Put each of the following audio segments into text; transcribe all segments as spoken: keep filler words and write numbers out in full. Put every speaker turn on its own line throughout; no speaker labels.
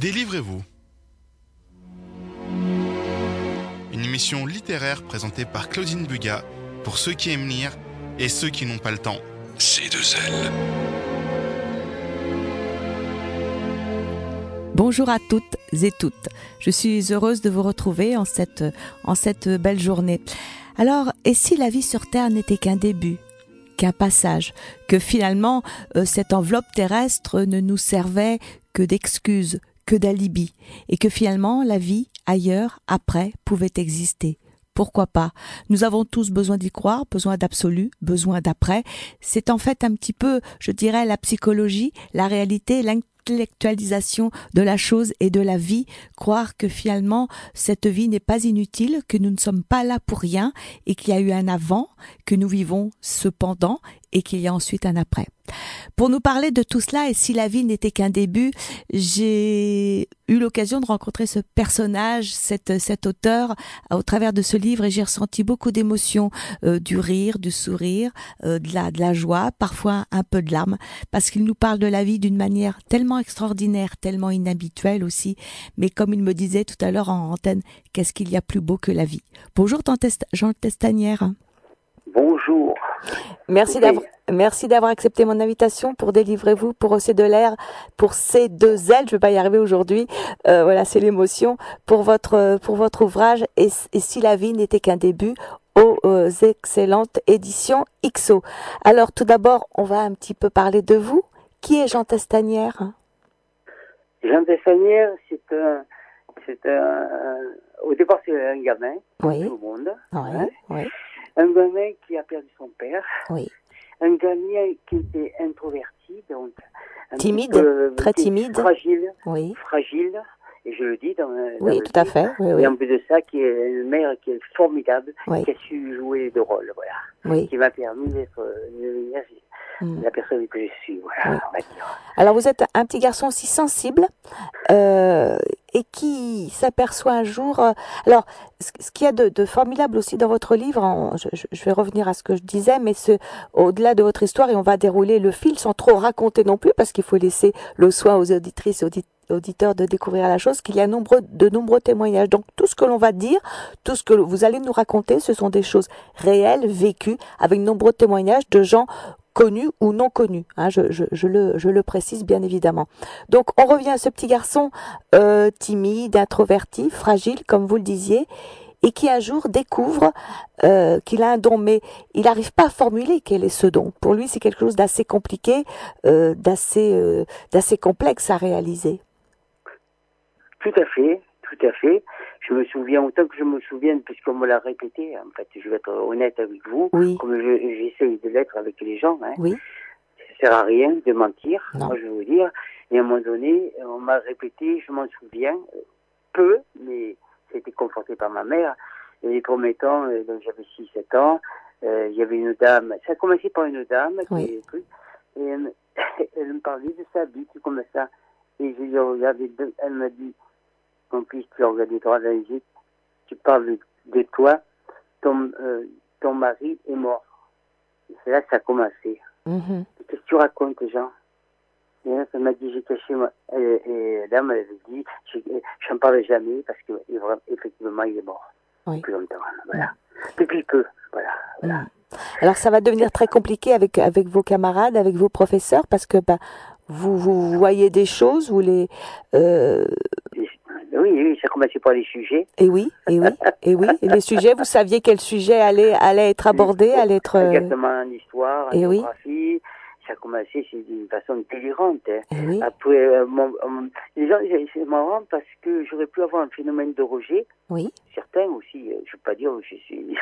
Délivrez-vous. Une émission littéraire présentée par Claudine Bugat pour ceux qui aiment lire et ceux qui n'ont pas le temps.
C deux L.
Bonjour à toutes et toutes. Je suis heureuse de vous retrouver en cette, en cette belle journée. Alors, et si la vie sur Terre n'était qu'un début, qu'un passage, que finalement euh, cette enveloppe terrestre ne nous servait que d'excuse, que d'alibi, et que finalement la vie ailleurs, après, pouvait exister. Pourquoi pas? Nous avons tous besoin d'y croire, besoin d'absolu, besoin d'après. C'est en fait un petit peu, je dirais, la psychologie, la réalité, l'intellectualisation de la chose et de la vie, croire que finalement cette vie n'est pas inutile, que nous ne sommes pas là pour rien et qu'il y a eu un avant, que nous vivons cependant et qu'il y a ensuite un après. Pour nous parler de tout cela et si la vie n'était qu'un début, j'ai eu l'occasion de rencontrer ce personnage, cet, cet auteur au travers de ce livre et j'ai ressenti beaucoup d'émotions, euh, du rire, du sourire, euh, de, la, de la joie, parfois un peu de larmes, parce qu'il nous parle de la vie d'une manière tellement extraordinaire, tellement inhabituelle aussi, mais comme il me disait tout à l'heure en antenne, qu'est-ce qu'il y a plus beau que la vie. Bonjour Jean Testanière.
Bonjour.
Merci d'avoir, merci d'avoir accepté mon invitation pour Délivrez-vous, pour Hausser de l'air, pour C deux L, je vais pas y arriver aujourd'hui, euh, voilà, c'est l'émotion, pour votre, pour votre ouvrage, et, et si la vie n'était qu'un début, aux euh, excellentes éditions X O. Alors, tout d'abord, on va un petit peu parler de vous. Qui est Jean Testanière?
Jean Testanière, c'est un, c'est un, au départ, c'est un gamin, comme
oui.
tout le monde.
Oui,
hein.
oui.
Un gamin qui a perdu son père.
Oui.
Un gamin qui était introverti, donc un
timide,
peu,
très timide,
fragile,
oui,
fragile, et je le dis dans, dans
oui,
le
tout à
livre.
fait, oui,
et
oui.
en plus de ça, qui est une mère qui est formidable,
oui.
qui a su jouer de rôle, voilà,
oui.
qui m'a permis d'être devenir
mm.
la personne que je suis, voilà,
oui.
on va dire.
Alors vous êtes un petit garçon aussi sensible euh, et qui s'aperçoit un jour. Euh, alors, ce, ce qu'il y a de, de formidable aussi dans votre livre, en, je, je vais revenir à ce que je disais, mais ce, au-delà de votre histoire, et on va dérouler le fil sans trop raconter non plus, parce qu'il faut laisser le soin aux auditrices et auditeurs auditeurs de découvrir la chose, qu'il y a nombreux, de nombreux témoignages. Donc tout ce que l'on va dire, tout ce que vous allez nous raconter, ce sont des choses réelles, vécues, avec de nombreux témoignages de gens connus ou non connus. Hein, je, je, je, le, je le précise bien évidemment. Donc on revient à ce petit garçon euh, timide, introverti, fragile, comme vous le disiez, et qui un jour découvre euh, qu'il a un don, mais il n'arrive pas à formuler quel est ce don. Pour lui, c'est quelque chose d'assez compliqué, euh, d'assez, euh, d'assez complexe à réaliser.
Tout à fait, tout à fait. Je me souviens, autant que je me souvienne, puisqu'on me l'a répété, en fait, je vais être honnête avec vous,
oui.
comme je, j'essaye de l'être avec les gens, hein.
Oui.
Ça sert à rien de mentir,
non.
moi je veux dire. Et à un moment donné, on m'a répété, je m'en souviens, peu, mais c'était conforté par ma mère. Et les premiers temps, donc j'avais six sept ans, euh, il y avait une dame, ça a commencé par une dame,
oui.
qui, et elle, elle me parlait de sa vie, comme ça. Et je lui ai regardé, elle m'a dit, mon fils, tu as regardé droit dans les yeux, tu parles de, de toi, ton, euh, ton mari est mort. Et c'est là que ça a commencé.
Mm-hmm.
Qu'est-ce que tu racontes, Jean? Et là, elle m'a dit, j'ai caché moi. Et, et la dame, elle avait dit, je n'en parle jamais parce que effectivement, il est mort.
Oui.
Depuis longtemps. Voilà. Mm. Depuis peu. Voilà. voilà.
Mm. Alors, ça va devenir très compliqué avec, avec vos camarades, avec vos professeurs, parce que bah, vous, vous voyez des choses, vous les. Euh...
Oui, oui, ça commençait par les sujets.
Et oui, et oui, et oui. Et les sujets, vous saviez quel sujet allait, allait être abordé, allait être.
Exactement, l'histoire, la
et
géographie. Oui. Ça a commencé d'une façon délirante. Hein.
Et oui.
Après, euh, mon, mon, les gens, c'est marrant parce que j'aurais pu avoir un phénomène de rejet.
Oui.
Certains aussi, je ne veux pas dire que je suis.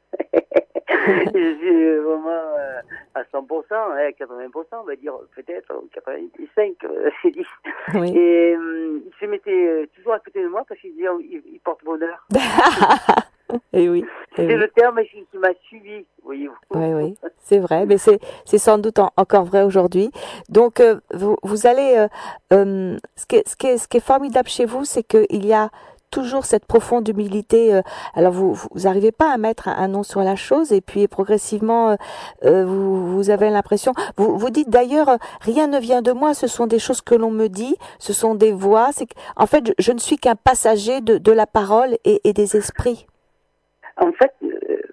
je suis vraiment euh, à cent pour cent, hein, quatre-vingts pour cent, on va dire peut-être quatre-vingt-cinq, c'est dit.
Oui.
Et euh, il se mettait euh, toujours à côté de moi parce qu'il disait il, il porte bonheur.
Et oui.
C'est
oui.
le terme qui, qui m'a suivi, voyez-vous.
Oui, oui, c'est vrai, mais c'est, c'est sans doute en, encore vrai aujourd'hui. Donc, euh, vous, vous allez, euh, euh, ce, qui est, ce, qui est, ce qui est formidable chez vous, c'est qu'il y a toujours cette profonde humilité. euh, alors vous vous n'arrivez pas à mettre un, un nom sur la chose et puis progressivement euh, euh, vous, vous avez l'impression. Vous vous dites d'ailleurs euh, rien ne vient de moi. Ce sont des choses que l'on me dit. Ce sont des voix. C'est que- en fait je, je ne suis qu'un passager de, de la parole et, et des esprits.
En fait, euh,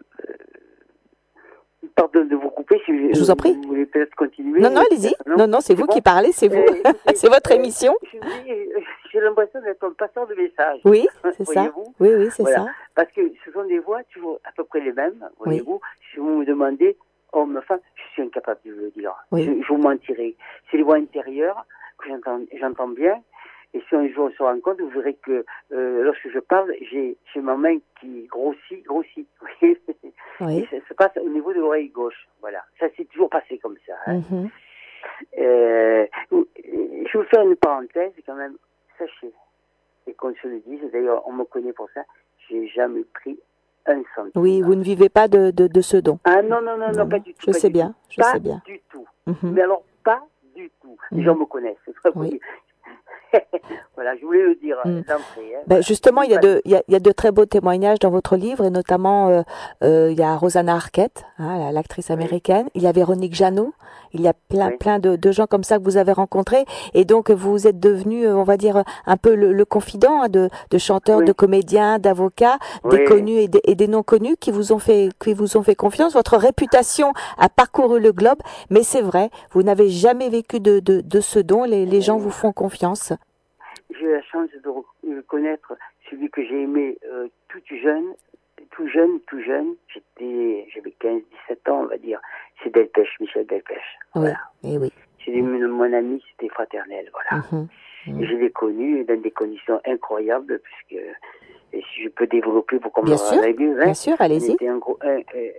pardon de vous couper, si
Je vous en prie.
vous voulez peut-être continuer.
Non non allez-y. Non non c'est vous
bon
qui parlez. C'est vous.
Euh, écoutez,
c'est votre
euh,
émission.
je vous dis, euh, j'ai l'impression d'être un passeur de messages.
Oui c'est ça.
Voyez-vous.
Oui oui c'est
Voilà.
ça.
Parce que ce sont des voix toujours à peu près les mêmes,
Oui.
voyez-vous. Si vous me demandez, homme, femme, je suis incapable de le dire.
Oui.
Je, je vous mentirai. C'est les voix intérieures que j'entends, j'entends bien. Et si un jour on se rencontre, vous verrez que euh, lorsque je parle, j'ai, j'ai ma main qui grossit, grossit. Vous voyez.
Oui.
Et ça se passe au niveau de l'oreille gauche. Voilà. Ça s'est toujours passé comme ça. Hein.
Mhm.
Euh, je vous fais une parenthèse quand même. Sachez, et qu'on se le dise, d'ailleurs on me connaît pour ça, j'ai jamais pris un centime.
Oui vous ne vivez pas de de, de ce don.
Ah non, non, non, non,
Non,
pas
non.
du tout.
Je
pas
sais
du
bien.
tout.
Je
Pas
sais bien.
du tout.
Mhm.
Mais alors, pas du tout. Les
Mhm.
gens me connaissent.
Oui.
Voilà, je voulais le dire
Mm.
d'entrée. Hein,
Ben
voilà.
justement, il y a
Pas
de, il y a, il y a de très beaux témoignages dans votre livre, et notamment euh, euh, il y a Rosanna Arquette, hein, la- l'actrice américaine. Il y a Véronique Jeannot. Il y a plein,
Oui.
plein de, de gens comme ça que vous avez rencontrés, et donc vous êtes devenu, euh, on va dire, un peu le, le confident hein, de, de chanteurs,
Oui.
de comédiens, d'avocats, des
Oui.
connus et des, et des non connus qui vous ont fait, qui vous ont fait confiance. Votre réputation a parcouru le globe, mais c'est vrai, vous n'avez jamais vécu de, de, de ce don. Les, les gens vous font confiance.
J'ai eu la chance de re- connaître celui que j'ai aimé euh, tout jeune, tout jeune, tout jeune. J'étais, j'avais quinze, dix-sept ans, on va dire. C'est Delpech, Michel Delpech.
Oui,
Voilà.
et oui.
C'est mon, mon ami, c'était fraternel, voilà.
Mhm. Mhm.
Et je l'ai connu dans des conditions incroyables, puisque, et si je peux développer pour qu'on me
Bien sûr,
rende mieux, hein,
bien sûr,
on
allez-y.
était un gros, un, un-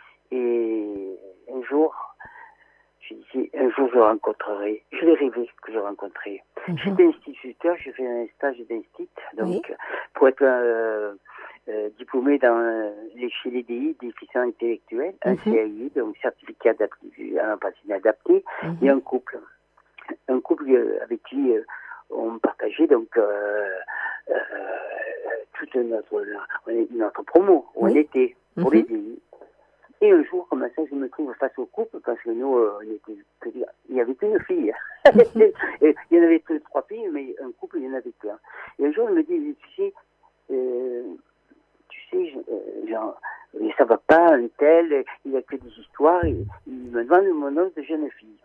et un jour, je disais, un jour je le rencontrerai. Je l'ai rêvé que je le rencontrerai.
Mhm.
J'étais instituteur, j'ai fait un stage d'instit, donc
Oui.
pour être euh, euh, diplômé dans euh, les chez les D I, déficient intellectuel, un
Mhm.
C A I, donc certificat d'aptitude à l'empathie adaptée,
Mhm.
et un couple. Un couple euh, avec qui euh, on partageait donc euh, euh, toute notre, notre promo, où
Oui.
on était pour
Mhm.
les D I. Et un jour, comme ça, je me trouve face au couple, parce que nous, euh, on était, que dire, il n'y avait qu'une fille. Et il y en avait que trois filles, mais un couple, il y en avait qu'un. Et un jour, il me dit, tu sais, euh, tu sais, je- euh, genre, euh, ça va pas, un tel, il n'y a que des histoires, et il me demande mon nom de jeune fille.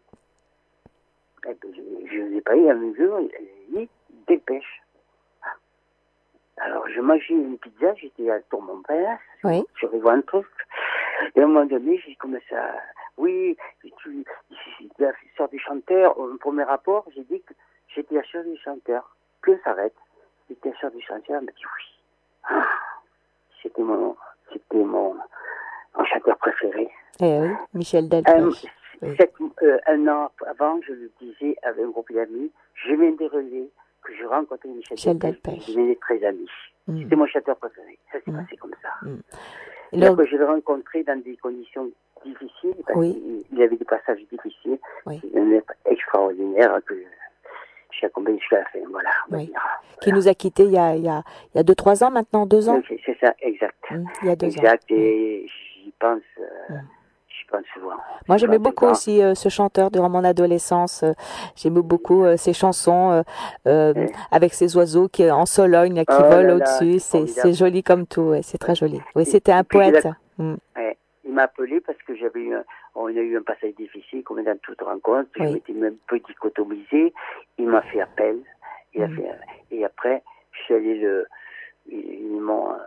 Et ben, je ne l'ai pas eu, un jour, il a dit, dépêche. Alors, je mangeais une pizza, j'étais à Tour Montparnasse,
Oui.
je revois un truc. Et à un moment donné, j'ai commencé à... Oui, tu la sœur du chanteur, au premier rapport, j'ai dit que j'étais la sœur du chanteur. Que s'arrête. J'étais la sœur du chanteur, elle m'a dit oui. Ah, c'était mon, c'était mon, mon chanteur préféré.
Eh oui, Michel
Un,
Delpech. Oui.
sept- euh, un an avant, je le disais avec un groupe d'amis, je viens de rêver que je rencontrais Michel,
Michel
Delpech,
Delpech.
et je devenais très amis.
Mm.
C'était mon chanteur préféré. Ça s'est
Mm.
passé comme ça.
Mm.
Et
Le-
après, je l'ai rencontré dans des conditions difficiles, parce
Oui.
qu'il il avait des passages difficiles.
Oui.
C'est un être extraordinaire que j'ai accompagné jusqu'à la fin, voilà, on va
Oui.
dire.
Qui nous a quittés il y a, il y a, il y a deux, trois ans maintenant, deux ans.
Donc, c'est- c'est ça, exact.
Mm. Il y a deux
Exact,
ans.
et j'y pense, euh,
Mm.
j'y pense souvent.
Moi, j'aimais
Souvent,
beaucoup
souvent.
aussi euh, ce chanteur durant mon adolescence. Euh, j'aimais beaucoup euh, ses chansons euh, euh,
Ouais.
avec ces oiseaux qui en Sologne là, qui
Oh
volent
là là,
au-dessus.
c'est
C'est,
formidable.
c'est joli comme tout. Ouais, c'est très joli. Oui,
Et-
c'était un
et puis, je
poète.
l'ai-
Mm.
Ouais. Il m'a appelé parce que j'avais eu un, on a eu un passage difficile, comme dans toute rencontre. Je
Oui.
m'étais même peu dichotomisé. Il m'a fait appel. Il a
Mm.
fait, et après, je suis allé le, ils m'ont, euh,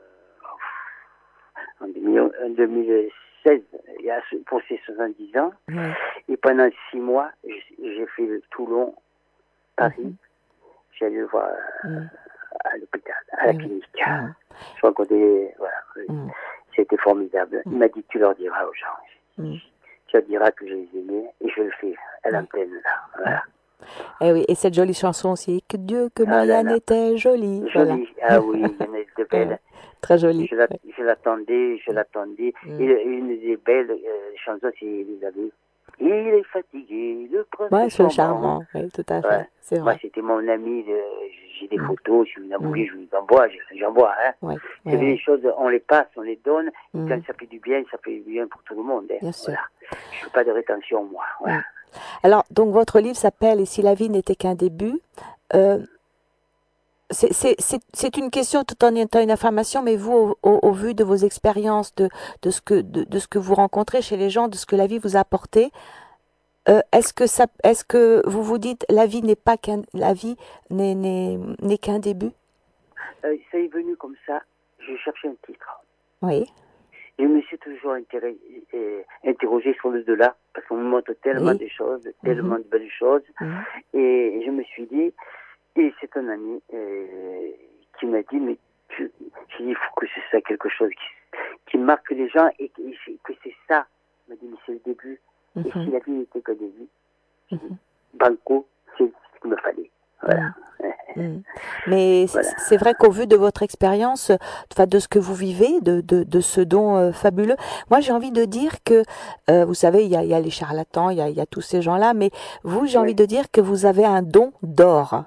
en deux mille en deux mille seize, il y a, pour ses soixante-dix ans.
Oui.
Et pendant six mois, j'ai j'ai fait le Toulon, Paris.
Mhm.
J'allais le voir
Mm.
à l'hôpital, à la
Oui, oui.
clinique.
Mm.
Je rencontrais, voilà.
Mm.
C'était formidable. Il m'a dit, tu leur diras aux gens.
Mm.
Tu leur diras que je les aimais, et je le fais à l'antenne, là. Voilà.
Et oui, et cette jolie chanson aussi, que Dieu, que
Ah là
Marianne
là.
était jolie.
Jolie.
Voilà.
Ah oui, il y en a de belles.
Ouais. Très jolie.
Je la-
Ouais.
je l'attendais, je l'attendais.
Mm.
Et une des belles euh, chansons, c'est vous avez. Il est fatigué, le prince
Ouais, c'est
charmant.
charmant. Oui, tout à fait.
Ouais.
C'est
Moi,
vrai.
c'était mon ami, de, je j'ai des
mmh.
photos, si vous en voulez,
mmh.
je vous envoie, j'envoie. Hein.
Ouais,
Vous
ouais,
savez,
ouais.
les choses, on les passe, on les donne,
Mmh.
et quand ça fait du bien, ça fait du bien pour tout le monde. Hein.
Bien sûr.
Voilà. Je fais pas de rétention, moi. Voilà.
Mmh. Alors, donc, votre livre s'appelle « Et si la vie n'était qu'un début euh, », c'est, c'est, c'est, c'est une question tout en étant une affirmation, mais vous, au, au, au vu de vos expériences, de, de, ce que, de, de ce que vous rencontrez chez les gens, de ce que la vie vous a apporté, euh, est-ce que ça, est-ce que vous vous dites la vie n'est pas qu'un, la vie n'est, n'est, n'est qu'un début?
Euh, ça est venu comme ça. Je cherchais un titre.
Oui.
Je me suis toujours intéressé, euh, interrogé sur le delà, parce qu'on me montre tellement
Oui.
de choses, tellement
Mmh.
de belles choses,
Mmh.
et je me suis dit, et c'est un ami euh, qui m'a dit, mais tu, j'ai dit, il faut que ce soit quelque chose qui, qui marque les gens, et que, et que c'est ça. Il m'a dit, mais c'est le début.
Mmh.
Et si la vie n'était qu'un début,
Mmh.
banco, c'est ce qu'il me fallait. Voilà.
Mmh. Mmh. Mais
Voilà.
c'est vrai qu'au vu de votre expérience, enfin de ce que vous vivez, de, de, de ce don euh, fabuleux, moi j'ai envie de dire que, euh, vous savez, il y a, il y a les charlatans, il y a, il y a tous ces gens-là, mais vous, j'ai
Ouais.
envie de dire que vous avez un don d'or.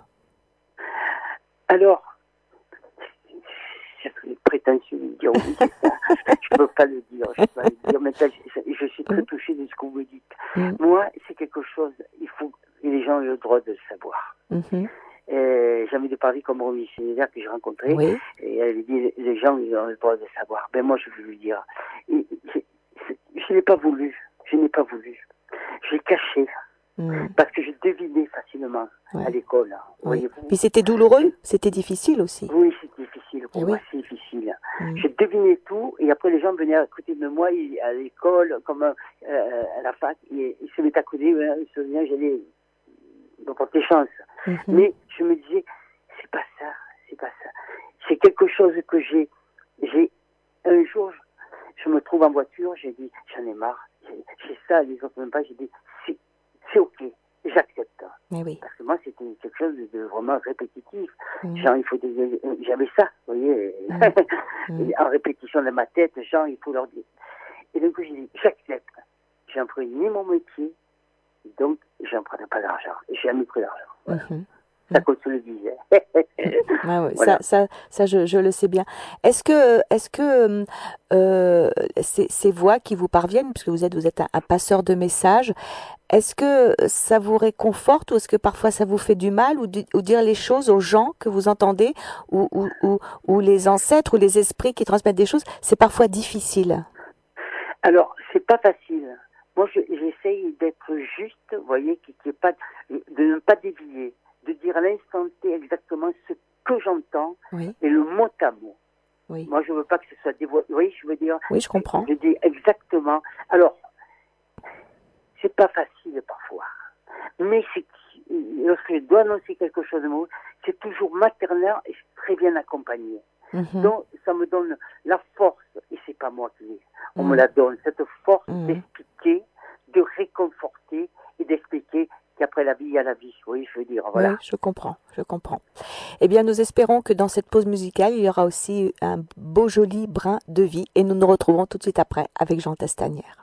Alors, c'est prétentieux de dire oui, c'est ça. Je ne peux pas le dire, je peux pas le dire, mais ça, je, je suis très touché de ce que vous me dites.
Mmh.
Moi, c'est quelque chose, il faut, les gens ont le droit de le savoir.
Mmh.
Euh, j'ai envie de parler comme Romy Schneider que j'ai rencontré,
Oui.
et elle dit, les gens, ils ont le droit de savoir. Ben moi, je veux lui dire, et, je, je n'ai pas voulu, je n'ai pas voulu. Je l'ai caché,
Mmh.
parce que je devinais facilement
Ouais.
à l'école, hein,
Oui.
voyez-vous.
Puis c'était douloureux, c'était difficile aussi.
Oui, c'est difficile pour
Eh
moi,
oui.
c'est difficile.
Mmh.
Je devinais tout, et après les gens venaient à côté de moi, ils- à l'école, comme euh, à la fac, et ils se mettaient à côté, hein, ils se disaient, j'allais me porter chance.
Mmh.
Mais je me disais, c'est pas ça, c'est pas ça. C'est quelque chose que j'ai, j'ai, un jour, je, je me trouve en voiture, j'ai dit, j'en ai marre, j'ai, j'ai ça, les autres même pas, j'ai dit, c'est, c'est ok, j'accepte.
Mais oui.
Parce que moi, c'était quelque chose de, de vraiment répétitif.
Mmh.
Genre, il faut des, j'avais ça, vous voyez,
Mmh.
en répétition dans ma tête, genre, il faut leur dire. Et donc, j'ai dit, j'accepte. J'en prenais ni mon métier, donc, j'en prenais pas d'argent. J'ai jamais pris d'argent. Voilà.
Mmh.
Ça qu'on se le disait.
Ah ouais,
Voilà.
ça, ça, ça je, je le sais bien. Est-ce que, est-ce que euh, ces, ces voix qui vous parviennent, puisque vous êtes, vous êtes un, un passeur de messages, est-ce que ça vous réconforte ou est-ce que parfois ça vous fait du mal ou, di- ou dire les choses aux gens que vous entendez ou, ou, ou, ou les ancêtres ou les esprits qui transmettent des choses, c'est parfois difficile.
Alors, c'est pas facile. Moi, je, j'essaye d'être juste, vous voyez, qui, qui est pas, de ne pas dévier, de dire à l'instant T exactement ce que j'entends
Oui,
et le mot à mot.
oui,
Moi, je veux pas que ce soit dévoilé. Vous voyez, je veux dire,
oui, je comprends.
je dis exactement. Alors, c'est pas facile parfois, mais c'est lorsque je dois annoncer quelque chose de mot, c'est toujours maternel et c'est très bien accompagné.
Mhm.
Donc, ça me donne la force, et c'est pas moi qui l'ai, on
Mhm.
me la donne, cette force
Mhm.
d'expliquer, de réconforter et d'expliquer qu'après la vie, il y a la vie. Oui, je veux dire, voilà.
Oui, je comprends, je comprends. Eh bien, nous espérons que dans cette pause musicale, il y aura aussi un beau, joli brin de vie et nous nous retrouvons tout de suite après avec Jean Tastanière.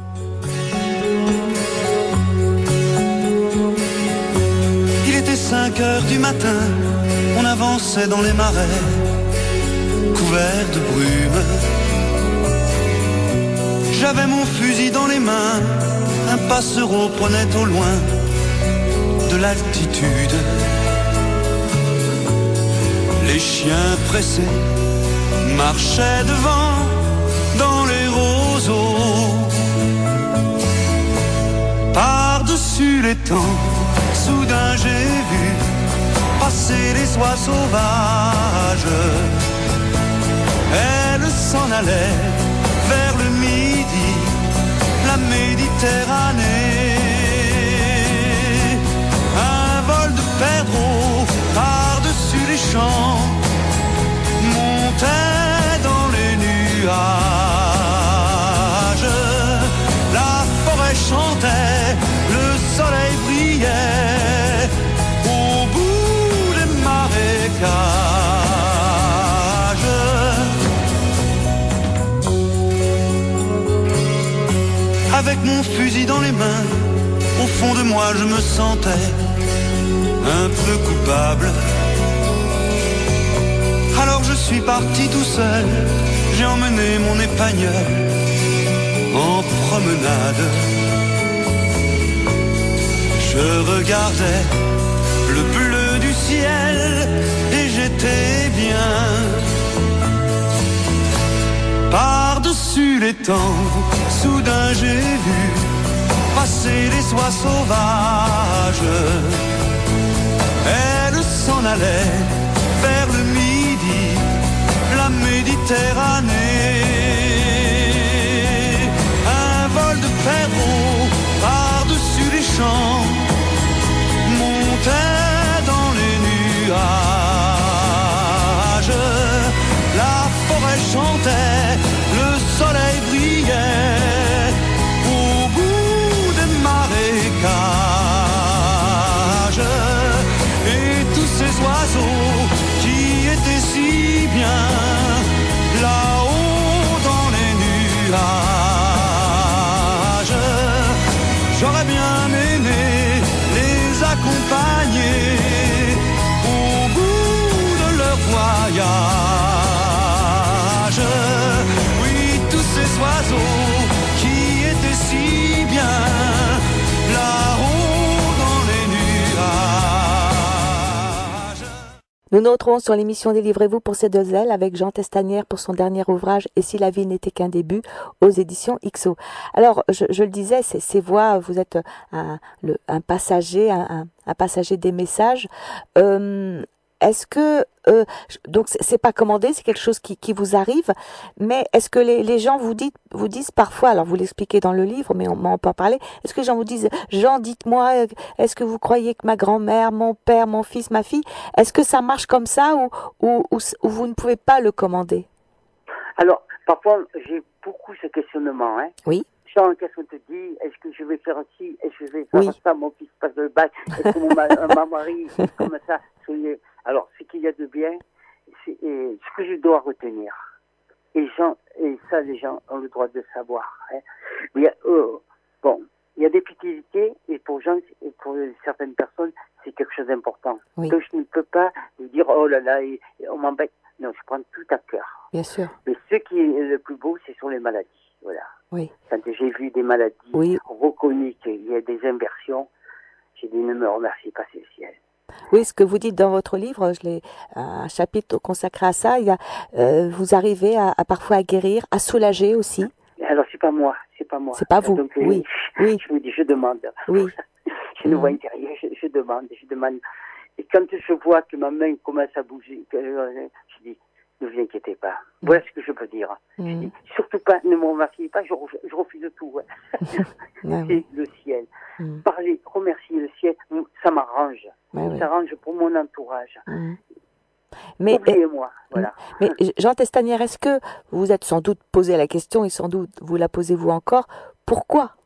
Il était cinq heures du matin, on avançait dans les marais, couverts de brume. J'avais mon fusil dans les mains, un passereau prenait au loin de l'altitude. Les chiens pressés marchaient devant dans les roseaux. Par-dessus les temps, soudain j'ai vu passer les oies sauvages. Elles s'en allaient vers le midi, la Méditerranée. Un vol de perdreaux par-dessus les champs montait dans les nuages. La forêt chantait, le soleil brillait au bout des marécages. Avec mon fusil dans les mains, au fond de moi je me sentais un peu coupable. je suis parti tout seul, j'ai emmené mon épagnol en promenade. Je regardais le bleu du ciel et j'étais bien. Par-dessus les temps, soudain j'ai vu passer les oies sauvages. Elles s'en allaient vers le midi, la Méditerranée. Un vol de perros par-dessus les champs montait dans les nuages. La forêt chantait, le soleil brillait au bout des marécages. Et tous ces oiseaux qui étaient si bien là-haut dans les nuages, j'aurais bien aimé les accompagner au bout de leur voyage. Oui, tous ces oiseaux qui étaient si bien là-haut dans les nuages.
Nous nous retrouvons sur l'émission Délivrez-vous pour ces deux ailes avec Jean Testanière pour son dernier ouvrage Et si la vie n'était qu'un début aux éditions X O. Alors, je, je le disais, ces, ces voix, vous êtes un, le, un passager, un, un, un passager des messages. Euh, est-ce que, euh, donc c'est pas commandé, c'est quelque chose qui, qui vous arrive, mais est-ce que les, les gens vous disent, vous disent parfois, alors vous l'expliquez dans le livre, mais on, on peut en parler, est-ce que les gens vous disent, Jean, dites-moi, est-ce que vous croyez que ma grand-mère, mon père, mon fils, ma fille, est-ce que ça marche comme ça ou, ou, ou, ou vous ne pouvez pas le commander?
Alors, parfois, j'ai beaucoup ce questionnement, hein.
Oui.
Jean, qu'est-ce qu'on te dit? Est-ce que je vais faire ci? Est-ce que je vais faire
Oui.
ça? Mon fils passe le bac. Est-ce que mon ma, ma mari, comme ça? Soyez... Alors, ce qu'il y a de bien, c'est et, ce que je dois retenir. Et, Jean, et ça, les gens ont le droit de savoir. Hein. Il y a, euh, bon, il y a des futilités, et pour Jean, et pour certaines personnes, c'est quelque chose d'important.
Oui.
Que je ne peux pas lui dire, oh là là, et, et on m'embête. Non, je prends tout à cœur.
Bien sûr.
Mais ce qui est le plus beau, c'est sur les maladies. Voilà.
Oui.
Quand j'ai vu des maladies
Oui.
reconnues qu'il y a des inversions, j'ai dit ne me remercie pas, c'est le ciel.
Oui, ce que vous dites dans votre livre, je l'ai un chapitre consacré à ça. Il y a, euh, vous arrivez à, à parfois à guérir, à soulager aussi.
Alors c'est pas moi, c'est pas moi.
C'est pas vous.
Donc,
oui,
je,
oui.
Je vous dis, je demande.
Oui.
J'ai une voix intérieure, je, je demande, je demande. Et quand je vois que ma main commence à bouger, que, euh, je dis, ne vous inquiétez pas. Mm. Voilà ce que je peux dire. Mm. Je dis, surtout pas, ne me remerciez pas, je, je refuse tout. Ouais.
Ah,
c'est
oui.
le ciel.
Mm.
Parler, remercier le ciel, ça m'arrange.
Ah,
ça
oui.
m'arrange pour mon entourage.
Mm. Mais,
oubliez-moi, voilà.
Mais Jean Testanière, est-ce que vous vous êtes sans doute posé la question, et sans doute vous la posez-vous encore, pourquoi?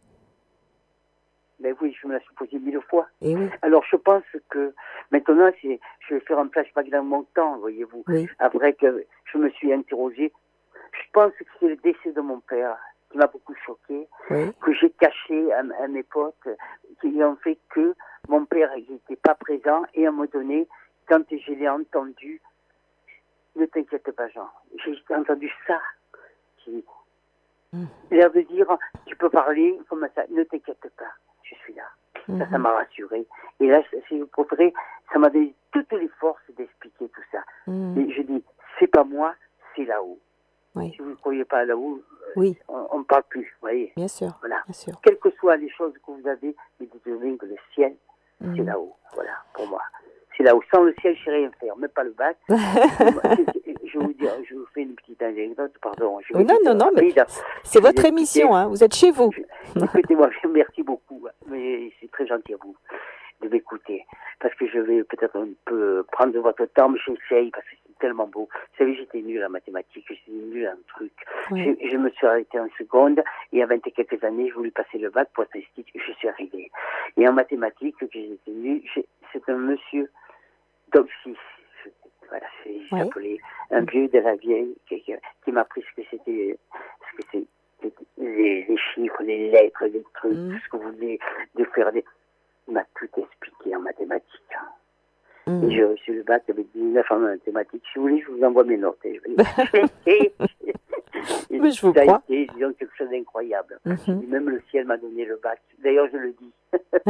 Ben oui, je me la suis posée mille fois.
Et oui.
Alors je pense que maintenant, c'est, je vais faire un flashback dans mon temps, voyez-vous.
Oui.
Après que je me suis interrogée, je pense que c'est le décès de mon père qui m'a beaucoup choqué,
Oui.
que j'ai caché à, à mes potes, qui ont fait que mon père n'était pas présent, et à un moment donné, quand je l'ai entendu, ne t'inquiète pas Jean, j'ai entendu ça, j'ai dit, mmh. l'air de dire, tu peux parler comme ça, ne t'inquiète pas, je suis là. Mmh. Ça, ça m'a rassuré. Et là, si vous préférez, ça m'a donné toutes les forces d'expliquer tout ça. Mmh. Et je dis, c'est pas moi, c'est là-haut.
Oui.
Si vous ne croyez pas là-haut,
oui.
on ne parle plus, vous voyez.
Bien sûr,
voilà.
bien sûr.
Quelles que soient les choses que vous avez, mais dites-vous que le ciel, mmh. c'est là-haut. Voilà, pour moi. C'est là-haut. Sans le ciel, je ne sais rien faire, même pas le bac. je, vous dis, je vous fais une petite anecdote, pardon. Je
oh, non, non, non, mais c'est votre émission, hein, vous êtes chez vous.
Écoutez-moi, merci beaucoup, mais c'est très gentil à vous de m'écouter, parce que je vais peut-être un peu prendre de votre temps, mais j'essaye, parce que c'est tellement beau. Vous savez, j'étais nulle en mathématiques, j'étais nulle en truc. Oui. Je, je me suis arrêtée en seconde, et à vingt et quelques années, je voulais passer le bac pour être institut, je suis arrivée. Et en mathématiques, que j'étais nulle, c'est un monsieur, Dolphy, voilà, c'est, il oui. s'appelait un vieux de la vieille, qui, qui, qui m'a appris ce que c'était, ce que c'est, les, les chiffres, les lettres, les trucs, mm. ce que vous voulez, de faire des... Il m'a tout expliqué en mathématiques. Mmh. Et j'ai reçu le bac avec dix-neuf en mathématiques. Si vous voulez, je vous envoie mes notes. Et je vais...
Mais je vous
ça
crois.
a été, disons, quelque chose d'incroyable.
Mmh.
Même le ciel m'a donné le bac. D'ailleurs, je le dis.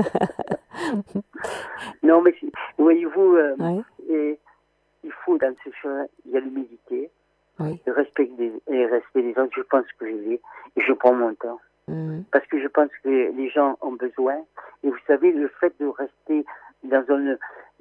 Non, mais voyez-vous, euh,
oui.
et, il faut dans ce chemin, il y a l'humilité,
oui.
le respect des, le respect des autres. Je pense que je l'ai et je prends mon temps. Mmh. Parce que je pense que les gens ont besoin. Et vous savez, le fait de rester dans un...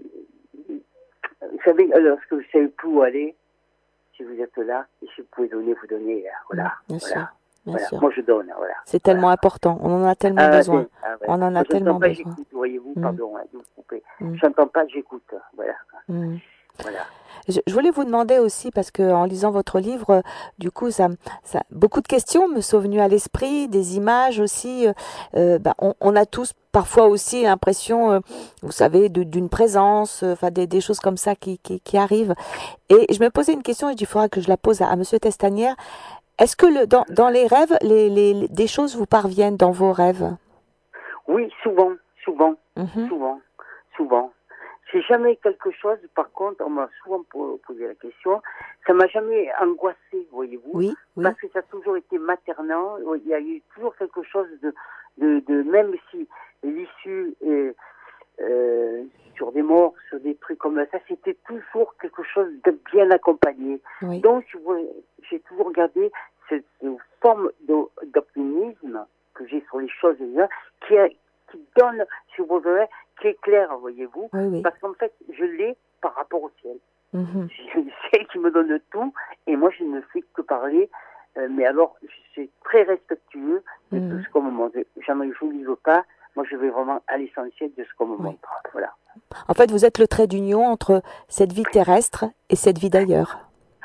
Vous savez, lorsque vous ne savez plus où aller, si vous êtes là, et si vous pouvez donner, vous donnez. Voilà.
Mmh, bien
voilà.
sûr. Bien
voilà.
sûr.
Moi, je donne. Voilà.
C'est tellement
voilà.
important. On en a tellement
ah,
besoin.
Ah, ouais.
On en a
Moi,
tellement
pas,
besoin.
J'écoute, voyez-vous, mmh. pardon, hein, de vous couper.
Mmh.
J'entends pas, j'écoute. Voilà.
Mmh.
Voilà.
Je, je voulais vous demander aussi, parce que en lisant votre livre, du coup, ça, ça, beaucoup de questions me sont venues à l'esprit, des images aussi. Euh, bah, on, on a tous parfois aussi l'impression, euh, vous savez, de, d'une présence, enfin euh, des, des choses comme ça qui, qui, qui arrivent. Et je me posais une question, et il faudra que je la pose à, à Monsieur Testanière. Est-ce que le, dans, dans les rêves, les, les, les, des choses vous parviennent dans vos rêves?
Oui, souvent, souvent,
mm-hmm.
souvent, souvent. C'est jamais quelque chose, par contre, on m'a souvent posé la question, ça m'a jamais angoissé, voyez-vous,
oui, oui.
parce que ça a toujours été maternant, il y a eu toujours quelque chose de, de, de même si l'issue est euh, sur des morts, sur des trucs comme ça, c'était toujours quelque chose de bien accompagné.
Oui.
Donc, j'ai toujours gardé cette forme d'optimisme que j'ai sur les choses qui, a, qui donne, si vous voulez, qui est clair, voyez-vous,
oui, oui.
parce qu'en fait, je l'ai par rapport au ciel.
Mm-hmm.
C'est le ciel qui me donne tout, et moi, je ne fais que parler, euh, mais alors, je suis très respectueux de mm-hmm. tout ce qu'on me montre. J'en livre pas, moi, je vais vraiment à l'essentiel de ce qu'on me oui. montre. Voilà.
En fait, vous êtes le trait d'union entre cette vie terrestre et cette vie d'ailleurs.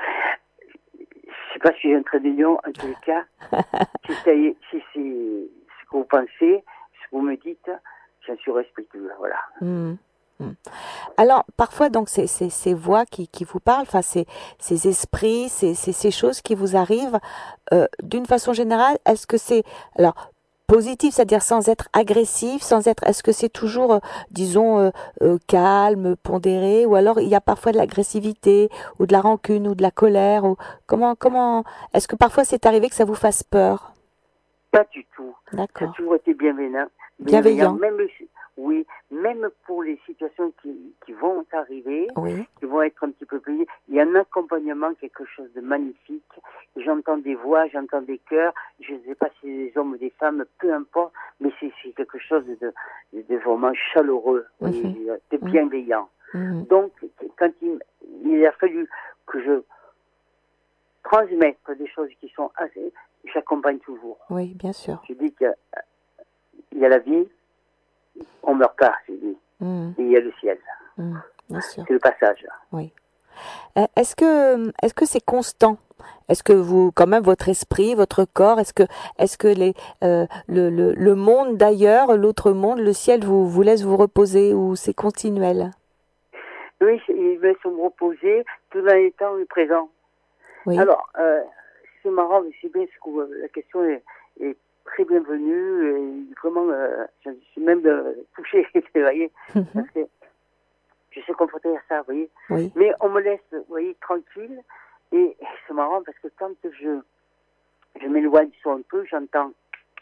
Je ne sais pas si j'ai un trait d'union, en tous les cas. si c'est si c'est ce que vous pensez, ce que vous me dites, j'en suis respectueux, voilà.
Mmh. Mmh. Alors, parfois, donc, c'est ces, ces voix qui, qui vous parlent, enfin, ces, ces esprits, ces, ces, ces choses qui vous arrivent, euh, d'une façon générale, est-ce que c'est, alors, positif, c'est-à-dire sans être agressif, sans être, est-ce que c'est toujours, euh, disons, euh, euh, calme, pondéré, ou alors il y a parfois de l'agressivité, ou de la rancune, ou de la colère, ou comment, comment, est-ce que parfois c'est arrivé que ça vous fasse peur?
Pas du tout.
D'accord.
Ça a toujours été bienveillant.
Bienveillant.
Même, oui, même pour les situations qui, qui vont arriver,
oui.
qui vont être un petit peu plus... Il y a un accompagnement, quelque chose de magnifique. J'entends des voix, j'entends des chœurs. Je ne sais pas si c'est des hommes ou des femmes, peu importe, mais c'est quelque chose de, de vraiment chaleureux, mm-hmm. de bienveillant. Mm-hmm. Donc, quand il, il a fallu que je transmette des choses qui sont assez... J'accompagne toujours.
Oui, bien sûr.
Je dis qu'il y, y a la vie, on ne meurt pas, je dis. Mm. Et il y a le ciel.
Mm, bien sûr.
C'est le passage.
Oui. Est-ce que est-ce que c'est constant? Est-ce que vous, quand même, votre esprit, votre corps, est-ce que est-ce que les euh, le, le le monde d'ailleurs, l'autre monde, le ciel, vous vous laisse vous reposer ou c'est continuel?
Oui, il me laisse me reposer tout en étant présent.
Oui.
Alors. Euh, C'est marrant, mais c'est bien ce que la question est, est très bienvenue et vraiment, euh, je suis même euh, touchée, vous voyez, mm-hmm. parce que je suis confrontée à ça, vous voyez.
Oui.
Mais on me laisse, vous voyez, tranquille et, et c'est marrant parce que quand je, je m'éloigne sur un peu, j'entends.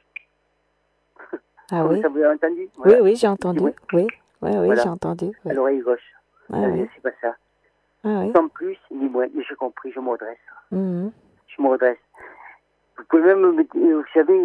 Ah oui.
Ça vous avez entendu?
Voilà. Oui, oui, j'ai entendu. Oui, oui, oui, oui voilà. J'ai entendu. Oui.
À l'oreille gauche.
Ah, oui.
C'est pas ça.
Ah, oui.
Sans plus ni moins, mais j'ai compris, je me redresse.
Mm-hmm.
Je me redresse. Vous pouvez même me dire, vous savez,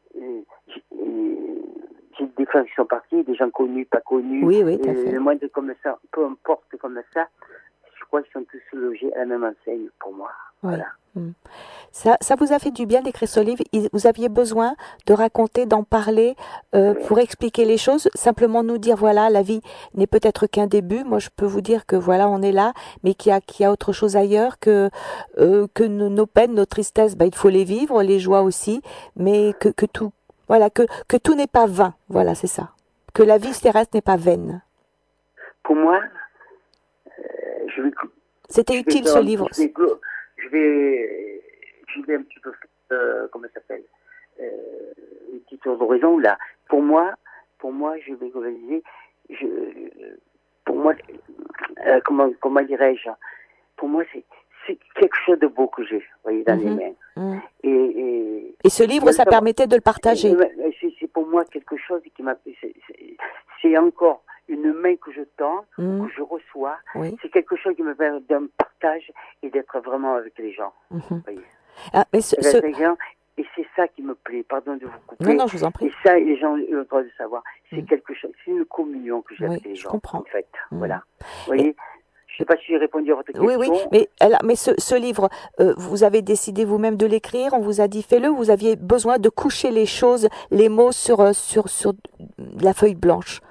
j'ai des frères qui sont partis, des gens connus, pas connus,
oui, oui, tout à fait.
Le moindre comme ça, peu importe comme ça, je crois qu'ils sont tous logés à la même enseigne pour moi.
Oui.
Voilà.
Mmh. Ça, ça vous a fait du bien d'écrire ce livre? Vous aviez besoin de raconter, d'en parler, euh, oui. pour expliquer les choses, simplement nous dire voilà, la vie n'est peut-être qu'un début. Moi, je peux vous dire que voilà, on est là, mais qu'il y a, qu'il y a autre chose ailleurs, que euh, que nos, nos peines, nos tristesses, bah, il faut les vivre, les joies aussi, mais que que tout, voilà, que que tout n'est pas vain. Voilà, c'est ça. Que la vie terrestre n'est pas vaine.
Pour moi, euh, je vais.
C'était
je
utile
vais,
ce livre.
Je vais, je vais, je vais un petit peu, euh, comment ça s'appelle, euh, une petite tour d'horizon là. Pour moi, pour moi, je vais globaliser. Je, pour moi, euh, comment, comment dirais-je, pour moi, c'est, c'est quelque chose de beau que j'ai, vous voyez, dans
Mhm.
les mains.
Mhm.
Et, et,
Et ce livre, ça permettait de le partager.
C'est, c'est pour moi quelque chose qui m'a... C'est, c'est, c'est encore une main que je tends,
Mhm.
que je reçois.
Oui.
C'est quelque chose qui me permet d'un partage et d'être vraiment avec les gens.
Mhm.
Vous voyez.
Ah, mais ce, ce...
Les gens, et c'est ça qui me plaît, pardon de vous couper.
Non, non, je vous en prie.
Et ça, les gens ont le droit de savoir. C'est
Mm.
quelque chose, c'est une communion que j'ai
Oui,
avec les
je
gens,
comprends.
en fait.
Mm.
Voilà. Vous voyez,
Et...
je ne sais pas si j'ai répondu à votre question.
Oui, oui, mais, alors, mais ce, ce livre, euh, vous avez décidé vous-même de l'écrire, on vous a dit fais-le, vous aviez besoin de coucher les choses, les mots sur, sur, sur la feuille blanche.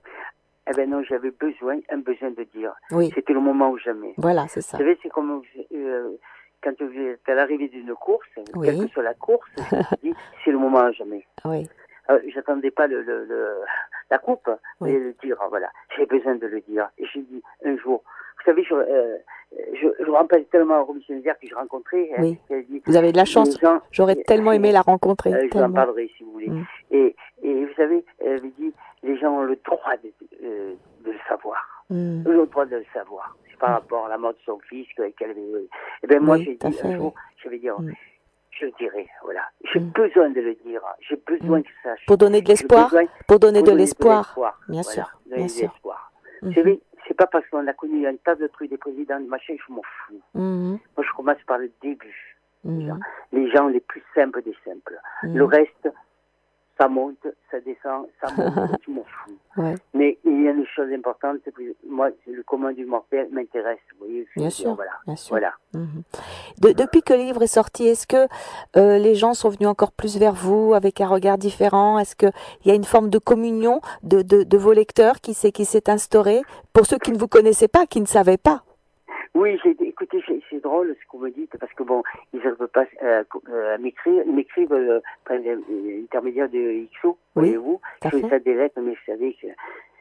Eh bien non, j'avais besoin, un besoin de dire.
Oui.
C'était le moment ou jamais.
Voilà, c'est ça.
Vous savez, c'est comme euh, quand vous êtes à l'arrivée d'une course,
Oui.
quelle que soit la course, je me dis, c'est le moment ou jamais.
Oui.
Euh, j'attendais pas le, le, le, la coupe,
Oui.
mais le dire, voilà. J'ai besoin de le dire. Et j'ai dit, un jour, vous savez, je, euh, je, je me rappelle tellement au commissaire que j'ai rencontré.
Oui.
Hein, dit,
vous avez de la chance.
Gens,
J'aurais
et,
tellement aimé
et,
la rencontrer.
Euh, je vous en parlerai si vous voulez.
Mm.
Et, et vous savez, elle avait dit, les gens ont le droit de, euh, de le savoir.
Mm.
Ils ont le droit de le savoir. C'est par mm. rapport à la mort de son fils qu'elle avait. Et bien moi,
oui,
j'ai dit
fait,
un jour,
oui.
je vais dire,
mm.
je le dirai, voilà. J'ai
mm.
besoin de le dire. J'ai besoin
mm.
que ça sache.
Pour donner de l'espoir. Pour donner
pour
de
donner
l'espoir.
De l'espoir.
Bien
voilà,
sûr.
Donner
Bien
de
sûr.
l'espoir.
Mm-hmm.
Vous savez, c'est pas parce qu'on a connu un tas de trucs des présidents, de machin, je m'en fous.
Mm-hmm.
Moi, je commence par le début.
Mm-hmm.
Les gens les plus simples des simples.
Mm-hmm.
Le reste, ça monte, ça descend, ça monte, je m'en fous.
Ouais.
Mais il y a une chose importante, c'est que moi, le commun du mortel m'intéresse. Vous voyez,
bien,
sûr,
sûr,
voilà.
bien sûr.
Voilà.
Mm-hmm. De, depuis que le livre est sorti, est-ce que euh, les gens sont venus encore plus vers vous avec un regard différent? Est-ce qu'il y a une forme de communion de, de, de vos lecteurs qui s'est, qui s'est instaurée pour ceux qui ne vous connaissaient pas, qui ne savaient pas?
Oui, j'ai, écoutez, c'est, c'est drôle ce que vous me dites, parce que bon, ils ne peuvent pas euh, euh, m'écrire, ils m'écrivent euh, par l'intermédiaire de X O,
oui,
voyez-vous. Je fais ça des lettres, mais vous savez que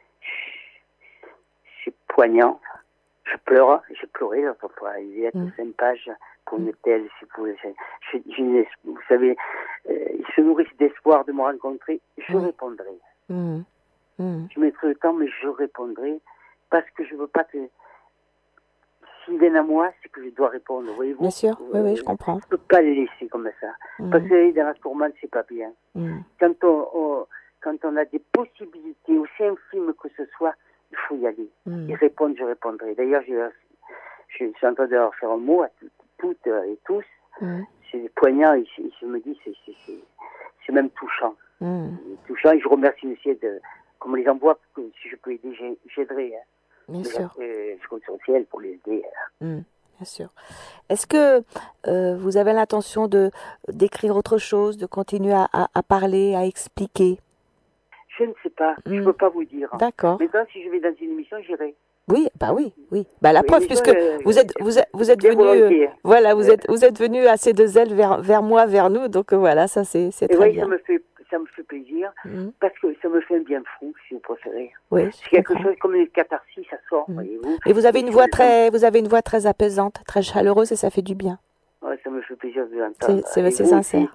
c'est poignant. Je pleure, j'ai pleuré l'autre fois, il y a mm. cinq pages pour une telle, si vous voulez. Je, je, vous savez, euh, ils se nourrissent d'espoir de me rencontrer, je oui. répondrai.
Mm. Mm.
Je mettrai le temps, mais je répondrai, parce que je ne veux pas que... S'ils viennent à moi, c'est que je dois répondre, voyez-vous.
Bien sûr, oui, oui, je comprends.
Je ne peux pas les laisser comme ça. Mm. Parce que dans la tourmente, c'est pas bien. Mm. Quand, on, on, quand on a des possibilités, aussi infimes que ce soit, il faut y aller. Mm. Et répondre, je répondrai. D'ailleurs, je, je, je suis en train de leur faire un mot à toutes, toutes et tous. Mm. C'est poignant, et je, je me dis, c'est, c'est, c'est, c'est même touchant. Mm. Touchant, et je remercie monsieur de, comme on les envoie, que si je peux aider, j'aiderai. Hein.
Bien sûr.
Euh, je compte sur le ciel pour les aider.
Mmh, bien sûr. Est-ce que euh, vous avez l'intention de d'écrire autre chose, de continuer à, à, à parler, à expliquer?
Je ne sais pas. Mmh. Je ne peux pas vous dire.
D'accord.
Maintenant, si je vais dans une émission, j'irai.
Oui, bah oui, oui. Bah la oui, preuve, puisque euh, vous êtes vous êtes vous êtes venu, euh, voilà, vous êtes vous êtes venu assez de zèle vers vers moi, vers nous, donc euh, voilà, ça c'est c'est
Et
très
oui,
bien.
Ça me fait ça me fait plaisir mmh. parce que ça me fait un bien fou, si vous préférez.
Oui,
c'est quelque comprends. chose comme une catharsis, ça sort, mmh. voyez-vous.
Et vous avez et une voix très, vous avez une voix très apaisante, très chaleureuse, et ça fait du bien.
Ouais, ça me fait plaisir de l'entendre.
C'est, c'est, c'est sincère.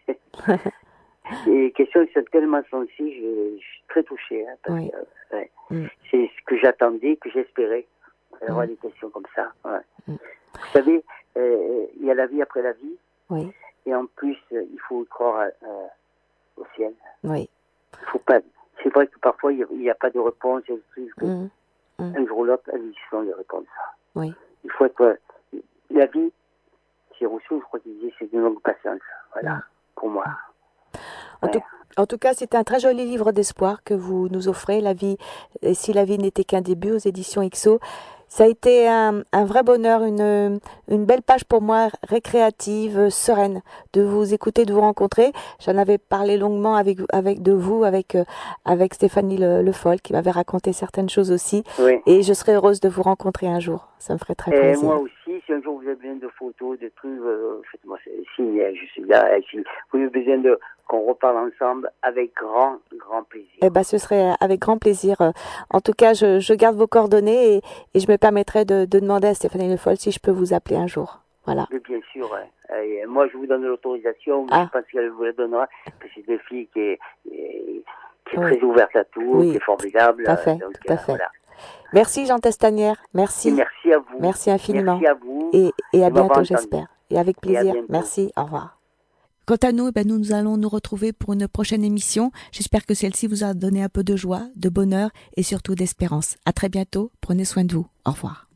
Les questions sont tellement sensibles, je, je suis très touchée. Hein, parce
oui.
que, ouais,
mmh.
c'est ce que j'attendais, que j'espérais, avoir mmh. des questions comme ça. Ouais. Mmh. Vous savez, euh, il y a la vie après la vie,
oui.
et en plus, euh, il faut croire euh, au ciel.
Oui.
Il faut pas. C'est vrai que parfois il n'y a, a pas de réponse. Il y a des trucs que
mmh. Mmh.
un jour ou l'autre, elles sont les réponses.
Oui.
Il faut être. La vie, c'est Rousseau, je crois qu'il disait, c'est une longue patience. Voilà, mmh. pour moi.
En, ouais. tout, en tout cas, c'est un très joli livre d'espoir que vous nous offrez, La vie, et si la vie n'était qu'un début, aux éditions X O. Ça a été un, un vrai bonheur, une, une belle page pour moi, récréative, sereine, de vous écouter, de vous rencontrer. J'en avais parlé longuement avec, avec de vous, avec, avec Stéphanie Le, Le Foll, qui m'avait raconté certaines choses aussi.
Oui.
Et je serais heureuse de vous rencontrer un jour. Ça me ferait très
et
plaisir.
Moi aussi, si un jour vous avez besoin de photos, de trucs, euh, faites-moi signe, je suis là. Si vous avez besoin de qu'on reparle ensemble, avec grand, grand plaisir.
Eh ben, ce serait avec grand plaisir. En tout cas, je, je garde vos coordonnées et, et je me permettrai de, de demander à Stéphanie Le Foll si je peux vous appeler un jour. Voilà.
Mais bien sûr. Hein. Et moi, je vous donne l'autorisation, mais ah. je pense qu'elle vous la donnera. Parce que c'est une fille qui est, qui est oui. très ouverte à tout,
oui.
qui est formidable.
Tout à fait.
Donc,
tout à fait. Voilà. Merci Jean Testanière, merci.
Et merci à vous.
Merci infiniment.
Merci à vous.
Et, et à
de m'avoir
bientôt,
entendu.
j'espère. Et avec plaisir.
Et à bientôt.
Merci, au revoir. Quant à nous, eh ben, nous, nous allons nous retrouver pour une prochaine émission. J'espère que celle-ci vous a donné un peu de joie, de bonheur et surtout d'espérance. À très bientôt. Prenez soin de vous. Au revoir.